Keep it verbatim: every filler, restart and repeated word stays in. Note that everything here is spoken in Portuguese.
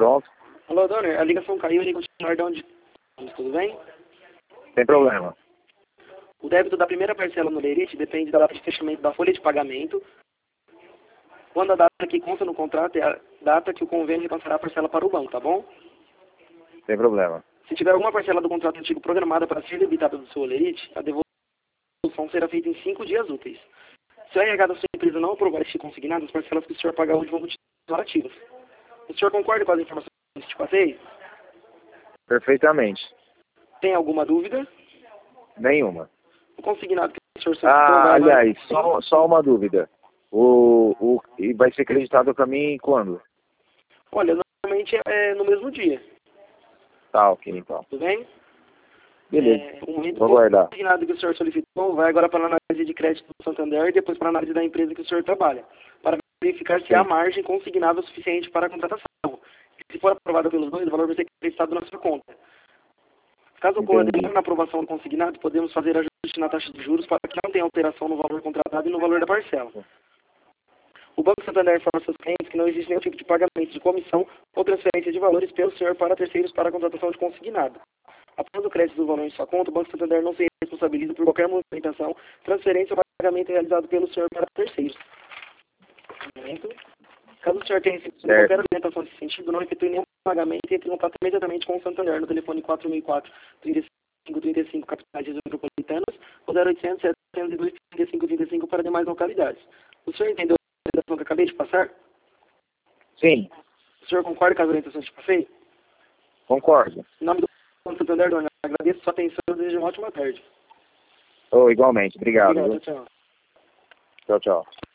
Pronto. Alô, Donner, a ligação caiu, ele continuar de onde... Tudo bem? Sem problema. O débito da primeira parcela no Lerite depende da data de fechamento da folha de pagamento, quando a data que consta no contrato é a data que o convênio repassará a parcela para o banco, tá bom? Sem problema. Se tiver alguma parcela do contrato antigo programada para ser debitada do seu Lerite, a devolução será feita em cinco dias úteis. Se o R H da sua empresa não aprovar este consignado, as parcelas que o senhor pagar hoje vão continuar ativas. O senhor concorda com as informações que te passei? Perfeitamente. Tem alguma dúvida? Nenhuma. O consignado que o senhor solicitou Ah, vai... aliás, só, só uma dúvida. O, o, e vai ser acreditado para mim quando? Olha, normalmente é no mesmo dia. Tá, ok, então. Tudo bem? Beleza. É, o momento Vou guardar. consignado que o senhor solicitou vai agora para a análise de crédito do Santander e depois para a análise da empresa que o senhor trabalha, para verificar se Sim. há margem consignável suficiente para a contratação. Se for aprovada pelos dois, o valor vai ser acreditado na sua conta. Caso ocorra Entendi. demora na aprovação do consignado, podemos fazer ajuste na taxa de juros para que não tenha alteração no valor contratado e no valor da parcela. O Banco Santander informa seus clientes que não existe nenhum tipo de pagamento de comissão ou transferência de valores pelo senhor para terceiros para a contratação de consignado. Após o crédito do valor em sua conta, o Banco Santander não se responsabiliza por qualquer movimentação, transferência ou pagamento realizado pelo senhor para terceiros. Caso o senhor tenha recebido Certo. qualquer orientação nesse sentido, não efetue nenhum pagamento e entre em contato imediatamente com o Santander no telefone quatro mil e quatro, trinta e cinco, trinta e cinco capitais metropolitanas ou zero oitocentos, setecentos e dois, trinta e cinco, trinta e cinco para demais localidades. O senhor entendeu a orientação que eu acabei de passar? Sim, O senhor concorda com as orientações que passei? concordo. Em nome do Banco Santander, dona, agradeço sua atenção e desejo uma ótima tarde. Oh, igualmente. Obrigado. Obrigado, Viu? tchau, tchau. Tchau, tchau.